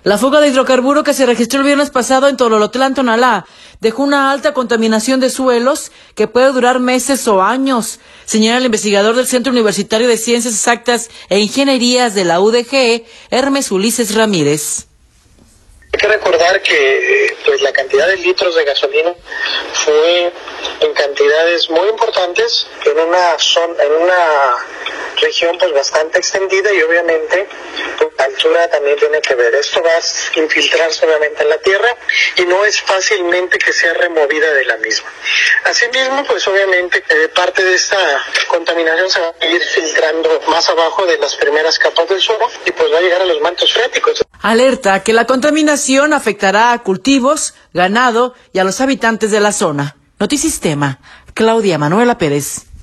La fuga de hidrocarburo que se registró el viernes pasado en Tololotlán, Tonalá, dejó una alta contaminación de suelos que puede durar meses o años, señala el investigador del Centro Universitario de Ciencias Exactas e Ingenierías de la UDG, Hermes Ulises Ramírez. Hay que recordar que la cantidad de litros de gasolina fue en cantidades muy importantes en una región bastante extendida, y obviamente la altura también tiene que ver. Esto va a infiltrarse obviamente en la tierra y no es fácilmente que sea removida de la misma. Asimismo, obviamente parte de esta contaminación se va a ir filtrando más abajo de las primeras capas del suelo y va a llegar a los mantos freáticos. Alerta que la contaminación afectará a cultivos, ganado y a los habitantes de la zona. Notisistema, Claudia Manuela Pérez.